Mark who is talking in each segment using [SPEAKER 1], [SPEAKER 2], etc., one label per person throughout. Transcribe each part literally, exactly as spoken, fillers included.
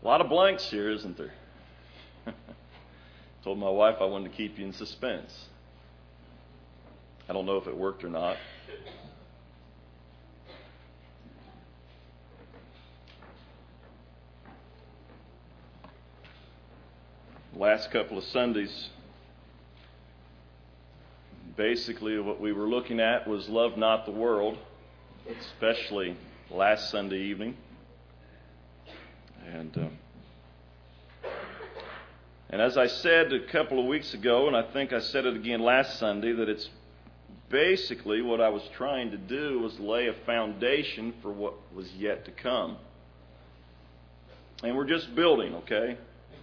[SPEAKER 1] A lot of blanks here, isn't there? Told my wife I wanted to keep you in suspense. I don't know if it worked or not. Last couple of Sundays, basically what we were looking at was love not the world, especially last Sunday evening. And um, and as I said a couple of weeks ago, and I think I said it again last Sunday, that it's basically what I was trying to do was lay a foundation for what was yet to come. And we're just building, okay?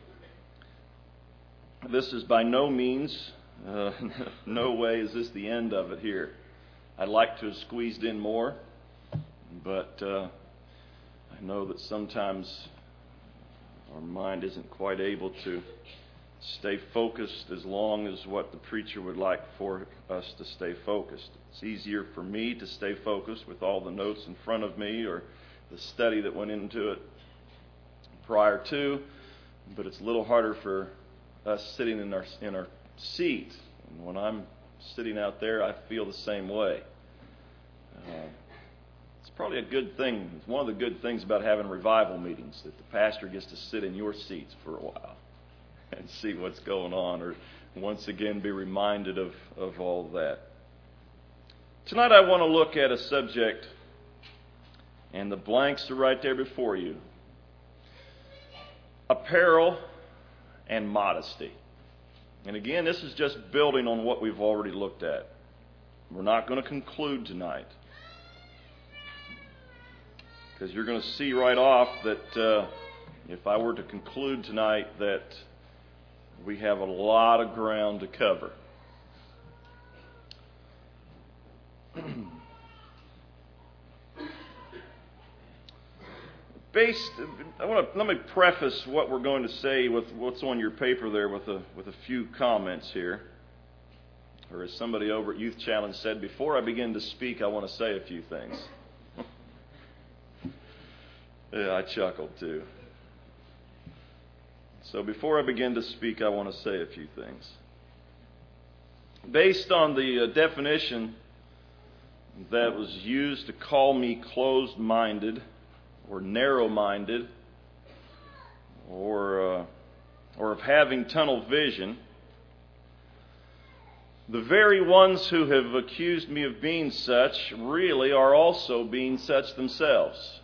[SPEAKER 1] This is by no means, uh, no way is this the end of it here. I'd like to have squeezed in more, but uh, I know that sometimes our mind isn't quite able to stay focused as long as what the preacher would like for us to stay focused. It's easier for me to stay focused with all the notes in front of me or the study that went into it prior to, but it's a little harder for us sitting in our in our seat. And when I'm sitting out there, I feel the same way. Uh, it's probably a good thing. It's one of the good things about having revival meetings, that the pastor gets to sit in your seats for a while and see what's going on, or once again be reminded of, of all of that. Tonight I want to look at a subject, and the blanks are right there before you. Apparel and modesty. And again, this is just building on what we've already looked at. We're not going to conclude tonight, because you're going to see right off that uh, if I were to conclude tonight, that we have a lot of ground to cover. Based, I want to let me preface what we're going to say with what's on your paper there with a with a few comments here. Or as somebody over at Youth Challenge said, before I begin to speak, I want to say a few things. Yeah, I chuckled too. So before I begin to speak, I want to say a few things. Based on the uh, definition that was used to call me closed-minded, or narrow-minded, or uh, or of having tunnel vision, the very ones who have accused me of being such really are also being such themselves.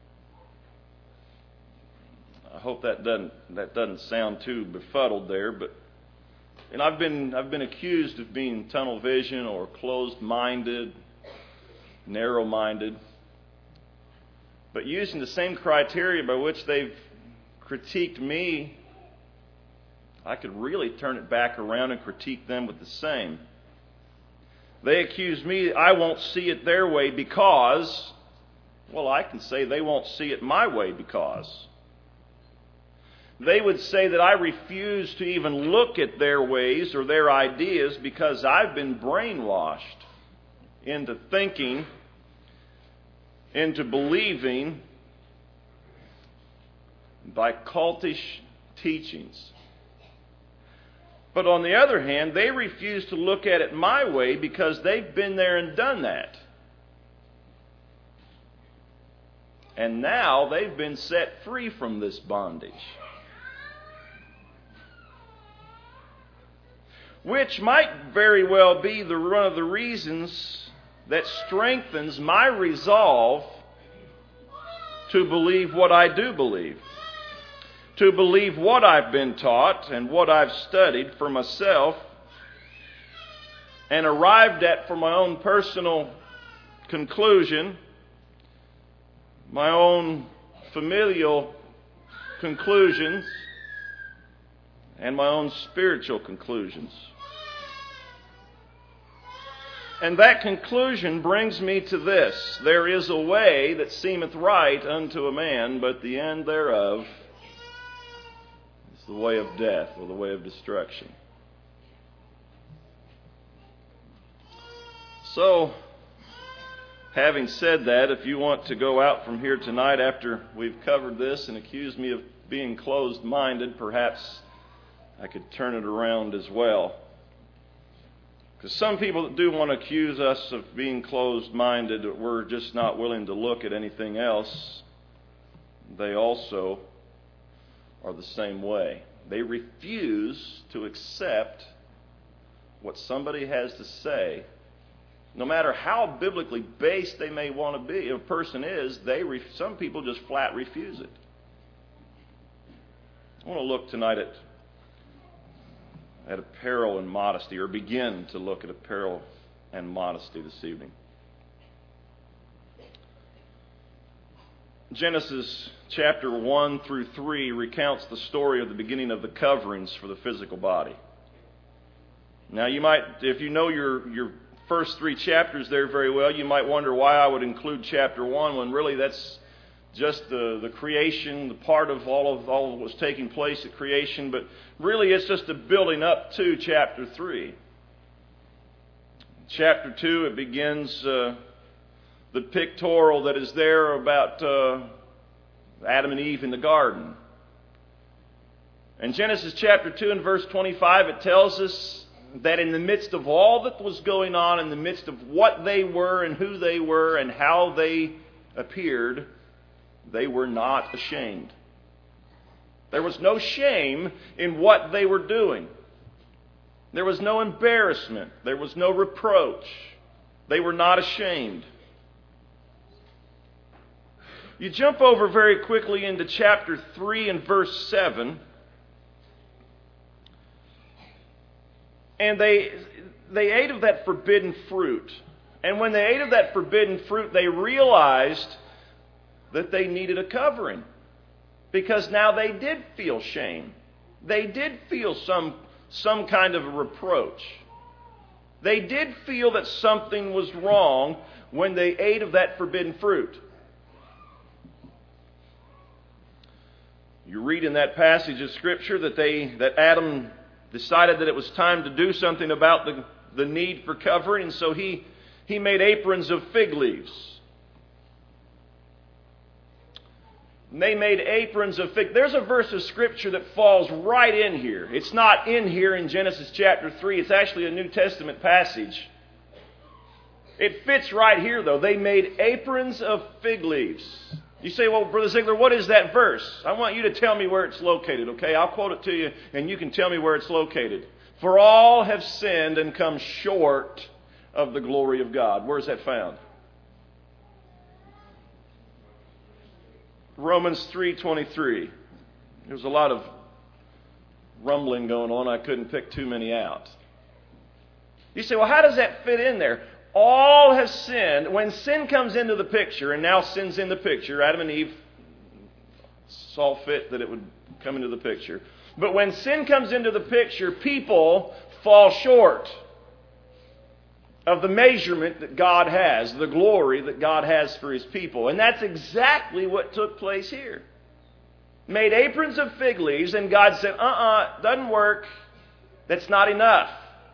[SPEAKER 1] I hope that doesn't that doesn't sound too befuddled there, but and I've been I've been accused of being tunnel vision or closed-minded, narrow-minded. But using the same criteria by which they've critiqued me, I could really turn it back around and critique them with the same. They accuse me, I won't see it their way because, well, I can say they won't see it my way because. They would say that I refuse to even look at their ways or their ideas because I've been brainwashed into thinking, into believing by cultish teachings. But on the other hand, they refuse to look at it my way because they've been there and done that. And now they've been set free from this bondage. Which might very well be the one of the reasons that strengthens my resolve to believe what I do believe. To believe what I've been taught and what I've studied for myself and arrived at for my own personal conclusion, my own familial conclusions, and my own spiritual conclusions. And that conclusion brings me to this: there is a way that seemeth right unto a man, but the end thereof is the way of death, or the way of destruction. So, having said that, if you want to go out from here tonight after we've covered this and accuse me of being closed-minded, perhaps I could turn it around as well. Because some people that do want to accuse us of being closed-minded, that we're just not willing to look at anything else, they also are the same way. They refuse to accept what somebody has to say. No matter how biblically based they may want to be, a person is, they re- some people just flat refuse it. I want to look tonight at at apparel and modesty, or begin to look at apparel and modesty this evening. Genesis chapter one through three recounts the story of the beginning of the coverings for the physical body. Now you might, if you know your, your first three chapters there very well, you might wonder why I would include chapter one when really that's just the, the creation, the part of all of all of what was taking place at creation, but really it's just a building up to chapter three. Chapter two, it begins uh, the pictorial that is there about uh, Adam and Eve in the garden. In Genesis chapter two and verse twenty-five, it tells us that in the midst of all that was going on, in the midst of what they were and who they were and how they appeared, they were not ashamed. There was no shame in what they were doing. There was no embarrassment. There was no reproach. They were not ashamed. You jump over very quickly into chapter three and verse seven. And they they ate of that forbidden fruit. And when they ate of that forbidden fruit, they realized that they needed a covering. Because now they did feel shame. They did feel some, some kind of a reproach. They did feel that something was wrong when they ate of that forbidden fruit. You read in that passage of Scripture that they that Adam decided that it was time to do something about the, the need for covering, and so he, he made aprons of fig leaves. And they made aprons of fig. There's a verse of Scripture that falls right in here. It's not in here in Genesis chapter three. It's actually a New Testament passage. It fits right here, though. They made aprons of fig leaves. You say, well, Brother Ziegler, what is that verse? I want you to tell me where it's located, okay? I'll quote it to you, and you can tell me where it's located. For all have sinned and come short of the glory of God. Where's that found? Romans three twenty-three. There's a lot of rumbling going on. I couldn't pick too many out. You say, well, how does that fit in there? All have sinned. When sin comes into the picture, and now sin's in the picture, Adam and Eve saw fit that it would come into the picture. But when sin comes into the picture, people fall short of the measurement that God has, the glory that God has for His people. And that's exactly what took place here. Made aprons of fig leaves, and God said, uh-uh, doesn't work. That's not enough.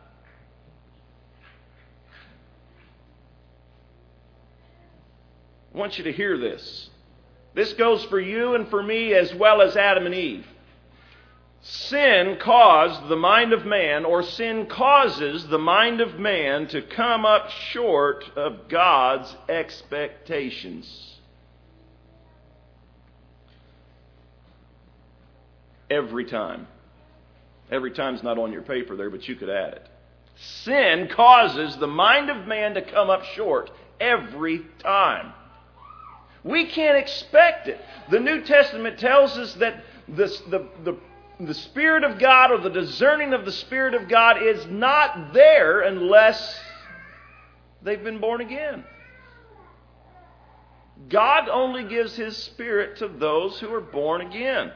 [SPEAKER 1] I want you to hear this. This goes for you and for me as well as Adam and Eve. Sin caused the mind of man, or sin causes the mind of man to come up short of God's expectations. Every time. Every time's not on your paper there, but you could add it. Sin causes the mind of man to come up short every time. We can't expect it. The New Testament tells us that this, the, the, the Spirit of God, or the discerning of the Spirit of God, is not there unless they've been born again. God only gives His Spirit to those who are born again.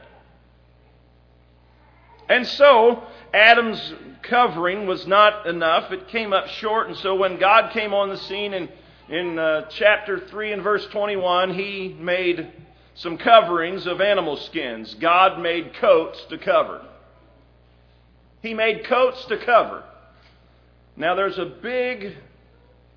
[SPEAKER 1] And so, Adam's covering was not enough. It came up short, and so when God came on the scene and In uh, chapter three and verse twenty-one, He made some coverings of animal skins. God made coats to cover. He made coats to cover. Now there's a big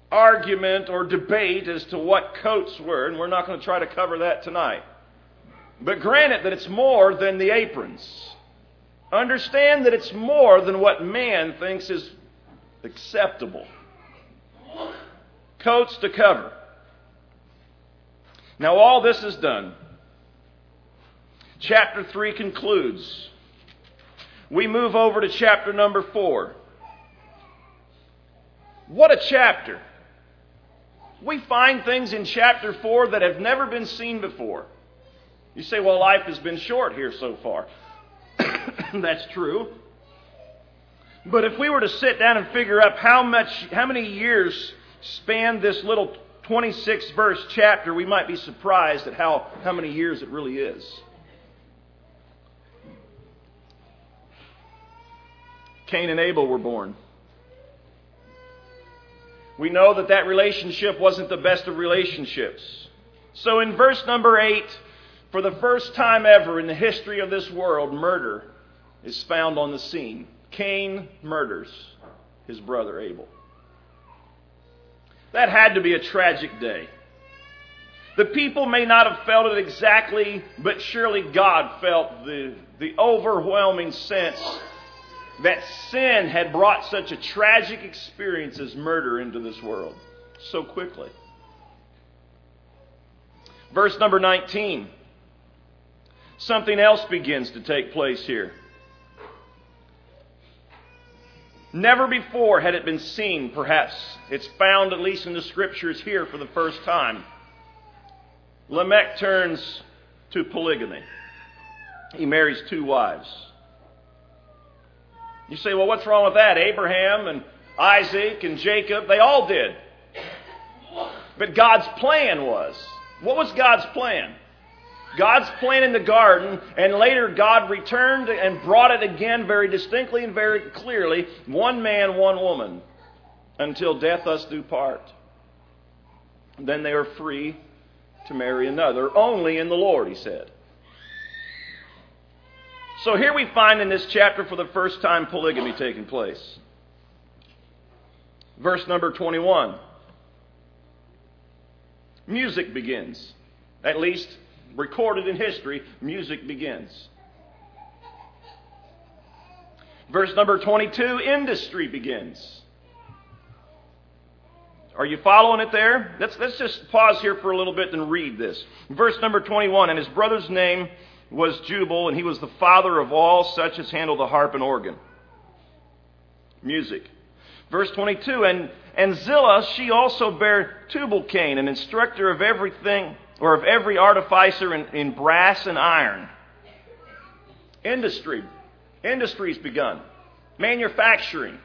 [SPEAKER 1] argument or debate as to what coats were, and we're not going to try to cover that tonight. But granted that it's more than the aprons. Understand that it's more than what man thinks is acceptable. Coats to cover. Now all this is done. Chapter three concludes. We move over to chapter number four. What a chapter. We find things in chapter four that have never been seen before. You say, well, life has been short here so far. That's true. But if we were to sit down and figure out how much, how many years span this little twenty-six verse chapter, we might be surprised at how, how many years it really is. Cain and Abel were born. We know that that relationship wasn't the best of relationships. So in verse number eight, for the first time ever in the history of this world, murder is found on the scene. Cain murders his brother Abel. That had to be a tragic day. The people may not have felt it exactly, but surely God felt the, the overwhelming sense that sin had brought such a tragic experience as murder into this world so quickly. Verse number nineteen. Something else begins to take place here. Never before had it been seen, perhaps. It's found, at least in the Scriptures, here for the first time. Lamech turns to polygamy. He marries two wives. You say, well, what's wrong with that? Abraham and Isaac and Jacob, they all did. But God's plan was, what was God's plan? God's plan in the garden, and later God returned and brought it again very distinctly and very clearly, one man, one woman, until death us do part. Then they are free to marry another, only in the Lord, he said. So here we find in this chapter for the first time polygamy taking place. Verse number twenty-one. Music begins. At least recorded in history, music begins. Verse number twenty-two, industry begins. Are you following it there? Let's, let's just pause here for a little bit and read this. Verse number twenty-one, and his brother's name was Jubal, and he was the father of all such as handle the harp and organ. Music. Verse twenty-two, and, and Zillah, she also bare Tubal-Cain, an instructor of everything, or of every artificer in, in brass and iron. Industry. Industry's begun. Manufacturing.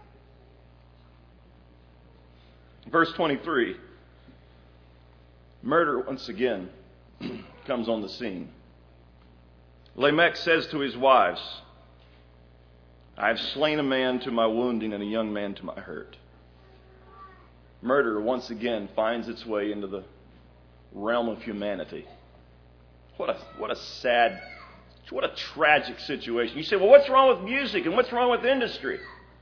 [SPEAKER 1] Verse twenty-three. Murder once again comes on the scene. Lamech says to his wives, I have slain a man to my wounding and a young man to my hurt. Murder once again finds its way into the realm of humanity. What a, what a sad, what a tragic situation. You say, well, what's wrong with music and what's wrong with industry?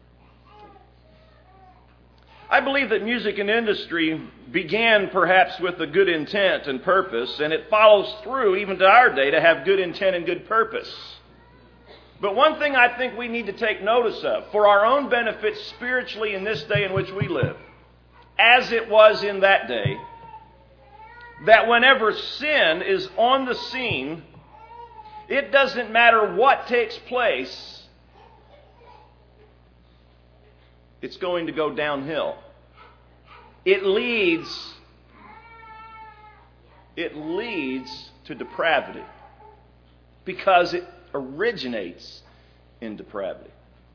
[SPEAKER 1] I believe that music and industry began perhaps with a good intent and purpose, and it follows through even to our day to have good intent and good purpose. But one thing I think we need to take notice of, for our own benefit spiritually in this day in which we live, as it was in that day, that whenever sin is on the scene, it doesn't matter what takes place, it's going to go downhill. It leads, it leads to depravity because it originates in depravity.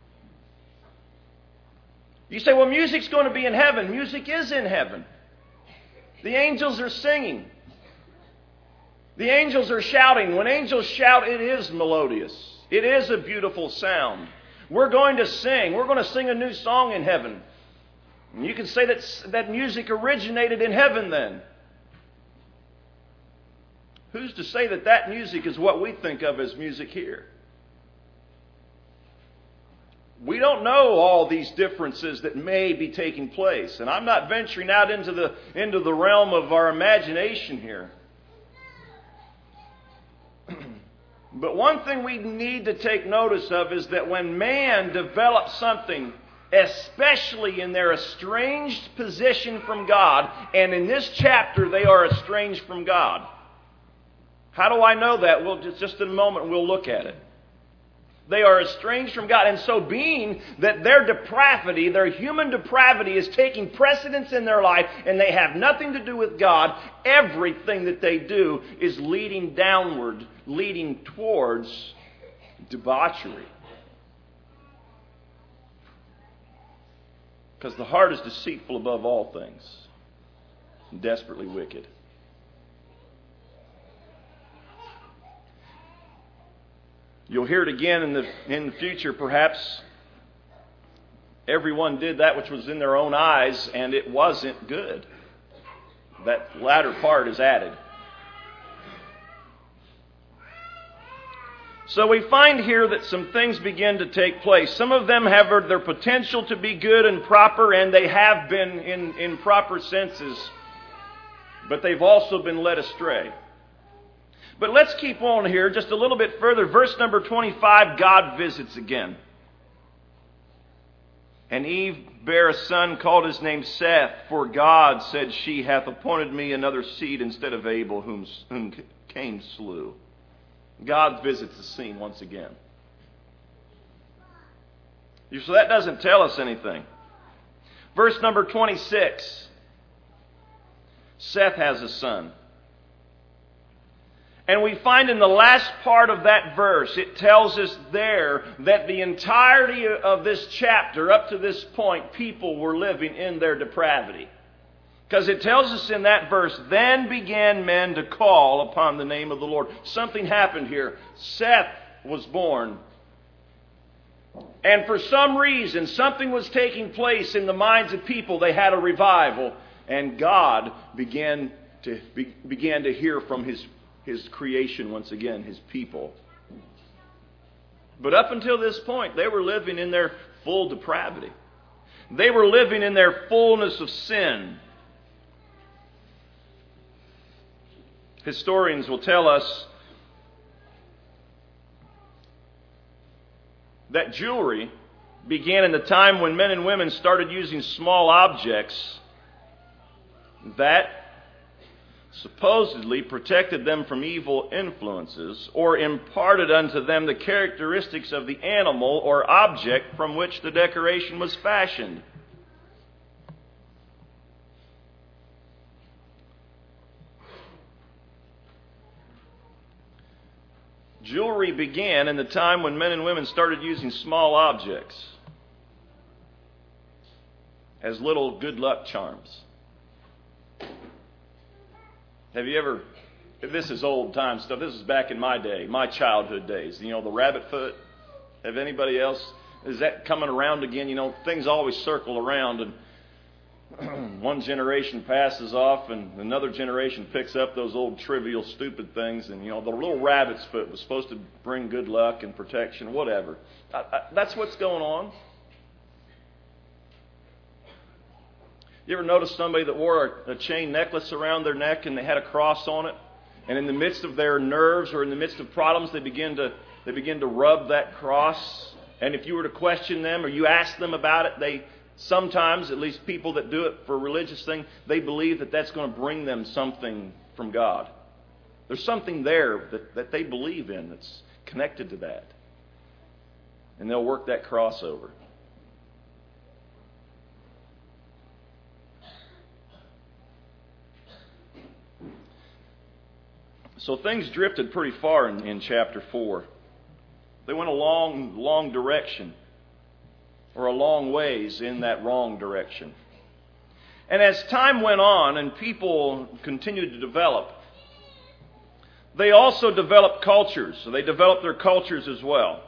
[SPEAKER 1] You say, well, music's going to be in heaven. Music is in heaven. The angels are singing. The angels are shouting. When angels shout, it is melodious. It is a beautiful sound. We're going to sing. We're going to sing a new song in heaven. And you can say that, that music originated in heaven then. Who's to say that that music is what we think of as music here? We don't know all these differences that may be taking place. And I'm not venturing out into the, into the realm of our imagination here. But one thing we need to take notice of is that when man develops something, especially in their estranged position from God, and in this chapter they are estranged from God. How do I know that? Well, just, just in a moment we'll look at it. They are estranged from God. And so being that their depravity, their human depravity is taking precedence in their life and they have nothing to do with God, everything that they do is leading downward, leading towards debauchery. Because the heart is deceitful above all things and desperately wicked. You'll hear it again in the in the future, perhaps. Everyone did that which was in their own eyes, and it wasn't good. That latter part is added. So we find here that some things begin to take place. Some of them have their potential to be good and proper, and they have been in, in proper senses. But they've also been led astray. But let's keep on here just a little bit further. Verse number twenty-five, God visits again. And Eve bare a son, called his name Seth, for God, said she, hath appointed me another seed instead of Abel, whom, whom Cain slew. God visits the scene once again. So that doesn't tell us anything. Verse number twenty-six. Seth has a son. And we find in the last part of that verse, it tells us there that the entirety of this chapter, up to this point, people were living in their depravity. Because it tells us in that verse, then began men to call upon the name of the Lord. Something happened here. Seth was born. And for some reason, something was taking place in the minds of people. They had a revival. And God began to, be, began to hear from His His creation once again, His people. But up until this point, they were living in their full depravity. They were living in their fullness of sin. Historians will tell us that jewelry began in the time when men and women started using small objects that supposedly protected them from evil influences or imparted unto them the characteristics of the animal or object from which the decoration was fashioned. Jewelry began in the time when men and women started using small objects as little good luck charms. Have you ever, this is old time stuff, this is back in my day, my childhood days, you know, the rabbit foot. Have anybody else, is that coming around again? You know, things always circle around, and one generation passes off and another generation picks up those old trivial stupid things, and you know, the little rabbit's foot was supposed to bring good luck and protection, whatever. I, I, that's what's going on. You ever notice somebody that wore a, a chain necklace around their neck and they had a cross on it? And in the midst of their nerves or in the midst of problems, they begin to they begin to rub that cross. And if you were to question them or you ask them about it, they sometimes, at least people that do it for a religious thing, they believe that that's going to bring them something from God. There's something there that, that they believe in that's connected to that. And they'll work that cross over. So things drifted pretty far in, in chapter four. They went a long, long direction, or a long ways in that wrong direction. And as time went on and people continued to develop, they also developed cultures. So they developed their cultures as well.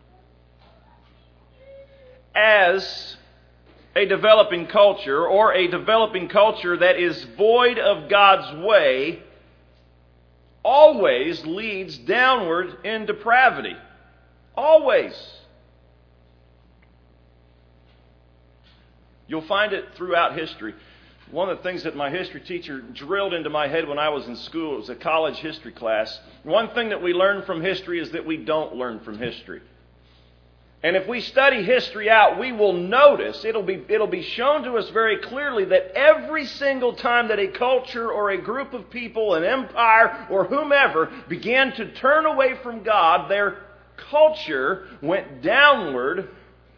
[SPEAKER 1] As a developing culture, or a developing culture that is void of God's way, always leads downward in depravity. Always. You'll find it throughout history. One of the things that my history teacher drilled into my head when I was in school, it was a college history class. One thing that we learn from history is that we don't learn from history. And if we study history out, we will notice, it'll be, it'll be shown to us very clearly that every single time that a culture or a group of people, an empire or whomever, began to turn away from God, their culture went downward,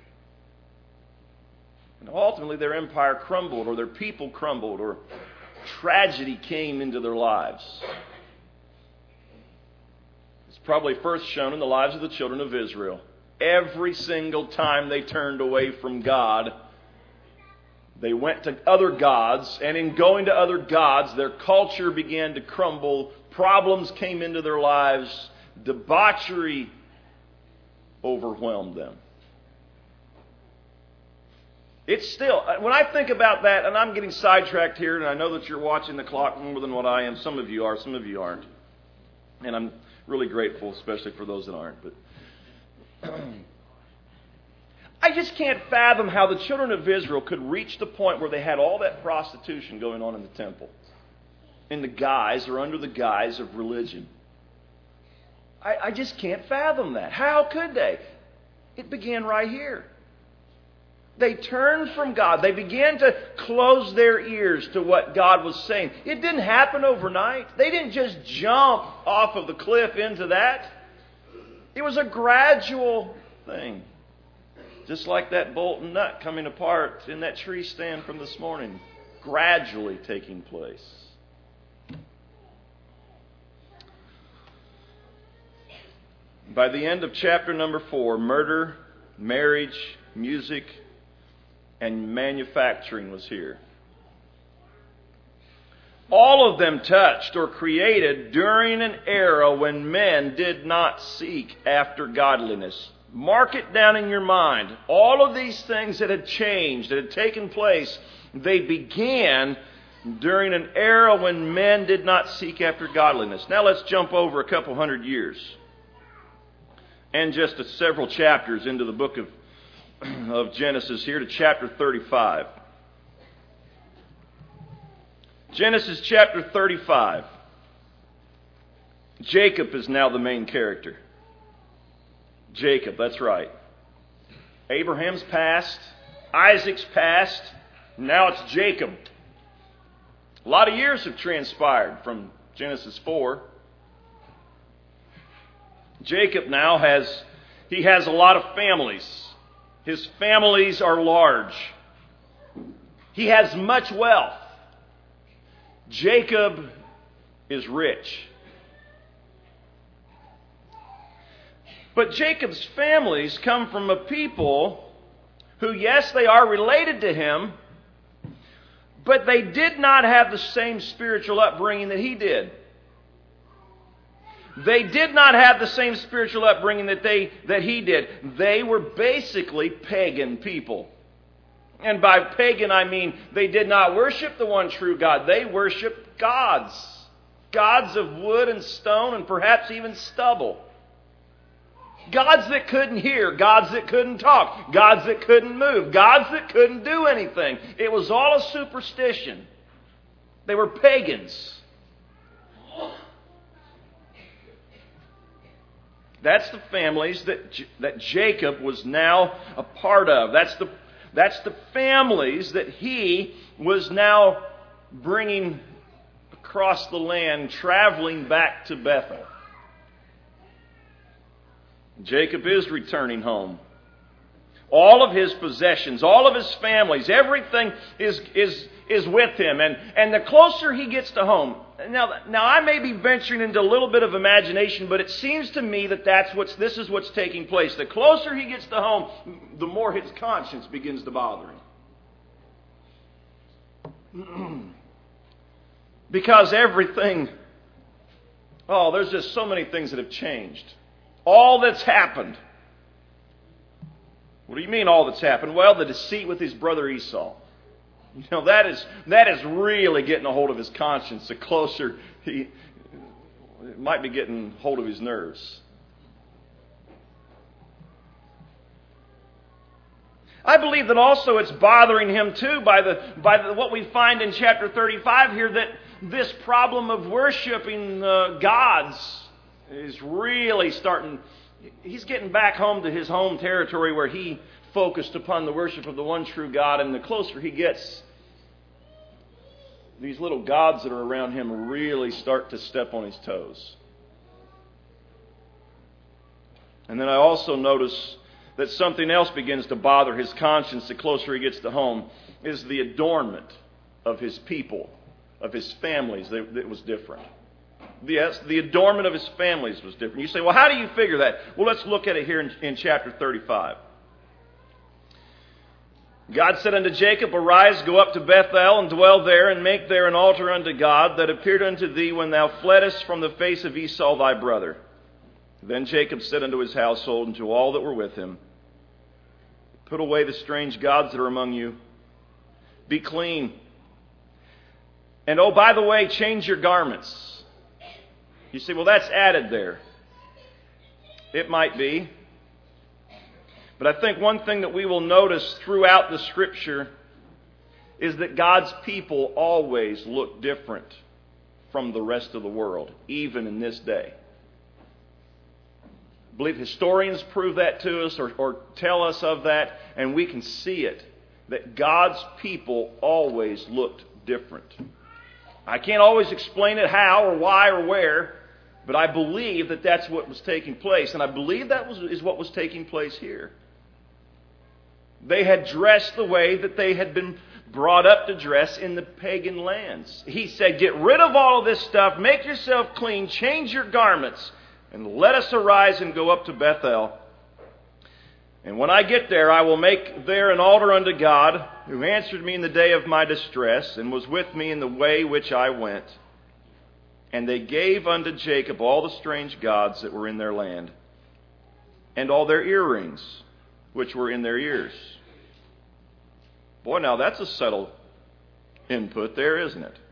[SPEAKER 1] and ultimately their empire crumbled, or their people crumbled, or tragedy came into their lives. It's probably first shown in the lives of the children of Israel. Every single time they turned away from God, they went to other gods, and in going to other gods, their culture began to crumble. Problems came into their lives. Debauchery overwhelmed them. It's still, when I think about that, and I'm getting sidetracked here, and I know that you're watching the clock more than what I am. Some of you are, some of you aren't. And I'm really grateful, especially for those that aren't. But I just can't fathom how the children of Israel could reach the point where they had all that prostitution going on in the temple, in the guise or under the guise of religion. I, I just can't fathom that. How could they? It began right here. They turned from God. They began to close their ears to what God was saying. It didn't happen overnight. They didn't just jump off of the cliff into that. It was a gradual thing. Just like that bolt and nut coming apart in that tree stand from this morning. Gradually taking place. By the end of chapter number four, murder, marriage, music, and manufacturing was here. All of them touched or created during an era when men did not seek after godliness. Mark it down in your mind. All of these things that had changed, that had taken place, they began during an era when men did not seek after godliness. Now let's jump over a couple hundred years and just a several chapters into the book of, of Genesis here to chapter thirty-five. Genesis chapter thirty-five. Jacob is now the main character. Jacob, that's right. Abraham's past, Isaac's past, now it's Jacob. A lot of years have transpired from Genesis four. Jacob now has, he has a lot of families. His families are large. He has much wealth. Jacob is rich. But Jacob's families come from a people who, yes, they are related to him, but they did not have the same spiritual upbringing that he did. They did not have the same spiritual upbringing that they that he did. They were basically pagan people. And by pagan, I mean they did not worship the one true God. They worshiped gods. Gods of wood and stone and perhaps even stubble. Gods that couldn't hear. Gods that couldn't talk. Gods that couldn't move. Gods that couldn't do anything. It was all a superstition. They were pagans. That's the families that that Jacob was now a part of. That's the that's the families that he was now bringing across the land, traveling back to Bethel. Jacob is returning home. All of his possessions, all of his families, everything is is is with him. And, and the closer he gets to home. Now, now I may be venturing into a little bit of imagination, but it seems to me that that's what's, this is what's taking place. The closer he gets to home, the more his conscience begins to bother him. Because everything, oh, there's just so many things that have changed. All that's happened. What do you mean all that's happened? Well, the deceit with his brother Esau. You know, that is that is really getting a hold of his conscience. The closer he, it might be getting hold of his nerves. I believe that also it's bothering him too by the by the, what we find in chapter thirty-five here, that this problem of worshiping uh, gods is really starting. He's getting back home to his home territory where he focused upon the worship of the one true God, and the closer he gets, these little gods that are around him really start to step on his toes. And then I also notice that something else begins to bother his conscience the closer he gets to home, is the adornment of his people, of his families. That was different. Yes, the adornment of his families was different. You say, well, how do you figure that? Well, let's look at it here in, in chapter thirty-five. God said unto Jacob, Arise, go up to Bethel, and dwell there, and make there an altar unto God, that appeared unto thee when thou fleddest from the face of Esau thy brother. Then Jacob said unto his household, and to all that were with him, Put away the strange gods that are among you. Be clean. And oh, by the way, change your garments. You say, well, that's added there. It might be. But I think one thing that we will notice throughout the Scripture is that God's people always look different from the rest of the world, even in this day. I believe historians prove that to us or, or tell us of that, and we can see it, that God's people always looked different. I can't always explain it how or why or where, but I believe that that's what was taking place. And I believe that was, is what was taking place here. They had dressed the way that they had been brought up to dress in the pagan lands. He said, get rid of all of this stuff, make yourself clean, change your garments, and let us arise and go up to Bethel. And when I get there, I will make there an altar unto God, who answered me in the day of my distress, and was with me in the way which I went. And they gave unto Jacob all the strange gods that were in their land, and all their earrings which were in their ears. Boy, now that's a subtle input there, isn't it?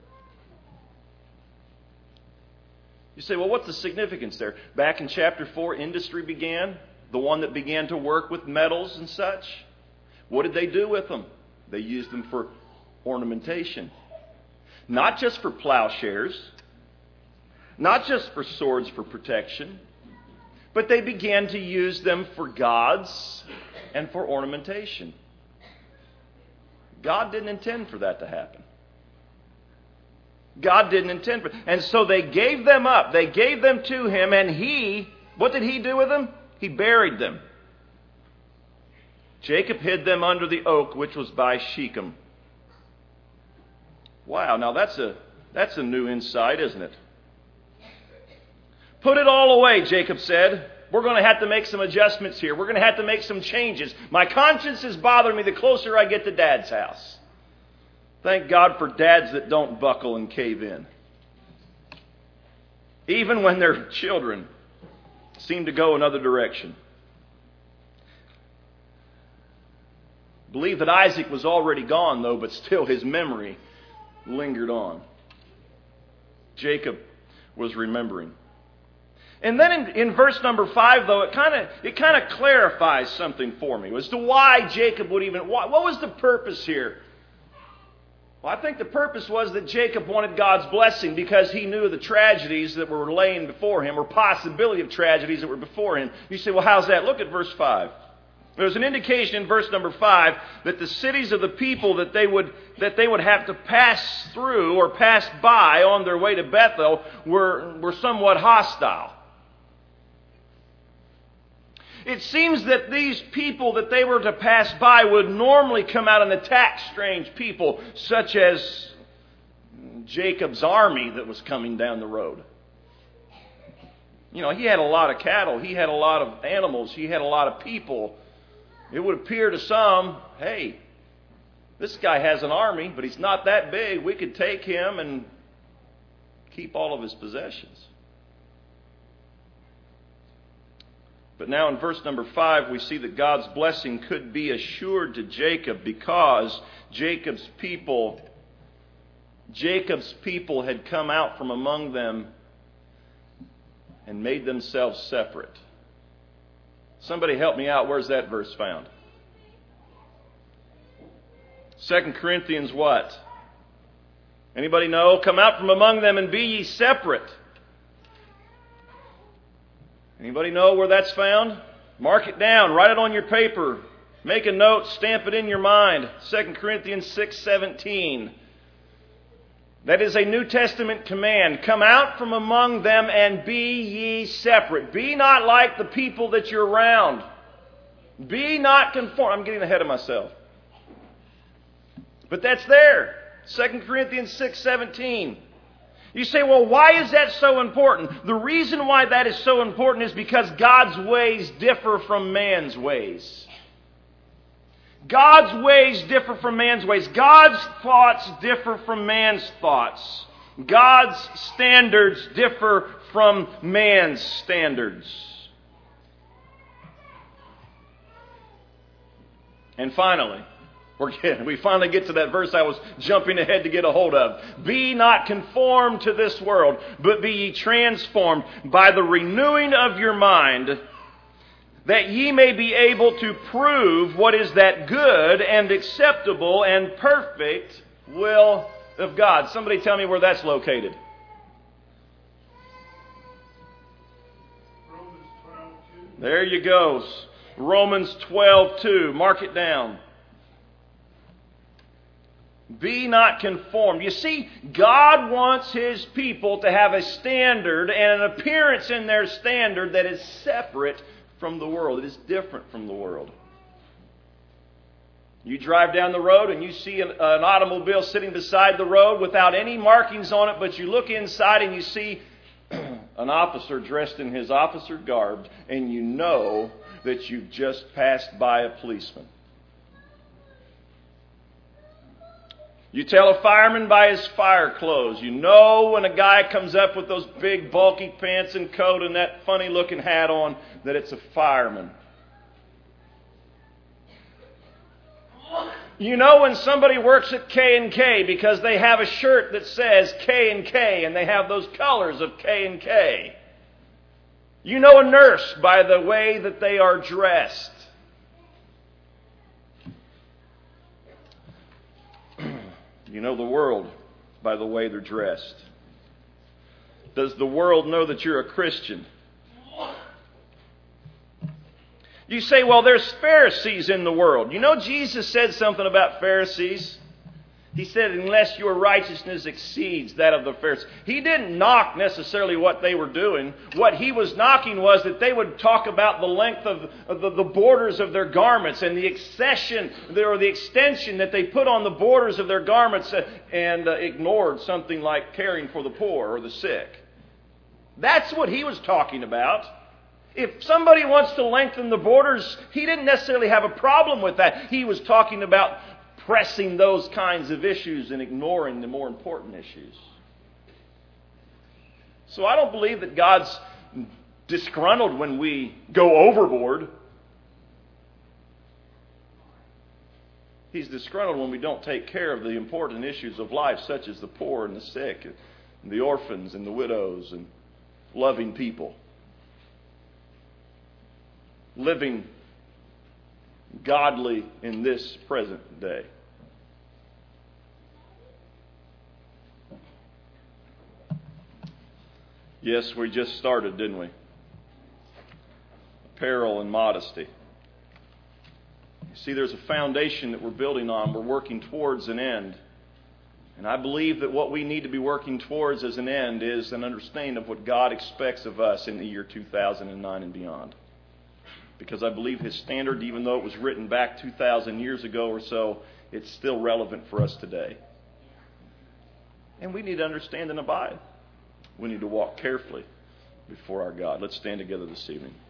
[SPEAKER 1] You say, well, what's the significance there? Back in chapter four, industry began. The one that began to work with metals and such. What did they do with them? They used them for ornamentation. Not just for plowshares. Not just for swords for protection. But they began to use them for gods and for ornamentation. God didn't intend for that to happen. God didn't intend for it. And so they gave them up. They gave them to him, and he, what did he do with them? He buried them. Jacob hid them under the oak which was by Shechem. Wow, now that's a that's a new insight, isn't it? Put it all away, Jacob said. We're going to have to make some adjustments here. We're going to have to make some changes. My conscience is bothering me the closer I get to Dad's house. Thank God for dads that don't buckle and cave in. Even when their children seem to go another direction. Believe that Isaac was already gone, though, but still his memory lingered on. Jacob was remembering. And then in, in verse number five, though, it kind of it kind of clarifies something for me as to why Jacob would even... What, what was the purpose here? Well, I think the purpose was that Jacob wanted God's blessing because he knew of the tragedies that were laying before him, or possibility of tragedies that were before him. You say, well, how's that? Look at verse five. There's an indication in verse number five that the cities of the people that they would that they would have to pass through or pass by on their way to Bethel were, were somewhat hostile. It seems that these people that they were to pass by would normally come out and attack strange people, such as Jacob's army that was coming down the road. You know, he had a lot of cattle, he had a lot of animals, he had a lot of people. It would appear to some, hey, this guy has an army, but he's not that big. We could take him and keep all of his possessions. But now in verse number five, we see that God's blessing could be assured to Jacob because Jacob's people, Jacob's people had come out from among them and made themselves separate. Somebody help me out. Where's that verse found? Second Corinthians what? Anybody know? Come out from among them and be ye separate. Anybody know where that's found? Mark it down. Write it on your paper. Make a note. Stamp it in your mind. Second Corinthians six seventeen. That is a New Testament command. Come out from among them and be ye separate. Be not like the people that you're around. Be not conformed. I'm getting ahead of myself. But that's there. Second Corinthians six seventeen. You say, well, why is that so important? The reason why that is so important is because God's ways differ from man's ways. God's ways differ from man's ways. God's thoughts differ from man's thoughts. God's standards differ from man's standards. And finally, we're getting, we finally get to that verse I was jumping ahead to get a hold of. Be not conformed to this world, but be ye transformed by the renewing of your mind, that ye may be able to prove what is that good and acceptable and perfect will of God. Somebody tell me where that's located.
[SPEAKER 2] Romans twelve two.
[SPEAKER 1] There you go. Romans twelve two. Mark it down. Be not conformed. You see, God wants His people to have a standard and an appearance in their standard that is separate from the world. It is different from the world. You drive down the road and you see an, an automobile sitting beside the road without any markings on it, but you look inside and you see an officer dressed in his officer garb, and you know that you've just passed by a policeman. You tell a fireman by his fire clothes. You know when a guy comes up with those big bulky pants and coat and that funny looking hat on that it's a fireman. You know when somebody works at K and K because they have a shirt that says K and K and they have those colors of K and K. You know a nurse by the way that they are dressed. You know the world by the way they're dressed. Does the world know that you're a Christian? You say, well, there's Pharisees in the world. You know Jesus said something about Pharisees. He said, unless your righteousness exceeds that of the Pharisees. He didn't knock necessarily what they were doing. What he was knocking was that they would talk about the length of, of the, the borders of their garments and the accession or the extension that they put on the borders of their garments and uh, ignored something like caring for the poor or the sick. That's what he was talking about. If somebody wants to lengthen the borders, he didn't necessarily have a problem with that. He was talking about pressing those kinds of issues and ignoring the more important issues. So I don't believe that God's disgruntled when we go overboard. He's disgruntled when we don't take care of the important issues of life, such as the poor and the sick, and the orphans and the widows, and loving people. Living godly in this present day. Yes, we just started, didn't we? Apparel and modesty. You see, there's a foundation that we're building on. We're working towards an end. And I believe that what we need to be working towards as an end is an understanding of what God expects of us in the year two thousand nine and beyond. Because I believe His standard, even though it was written back two thousand years ago or so, it's still relevant for us today. And we need to understand and abide. We need to walk carefully before our God. Let's stand together this evening.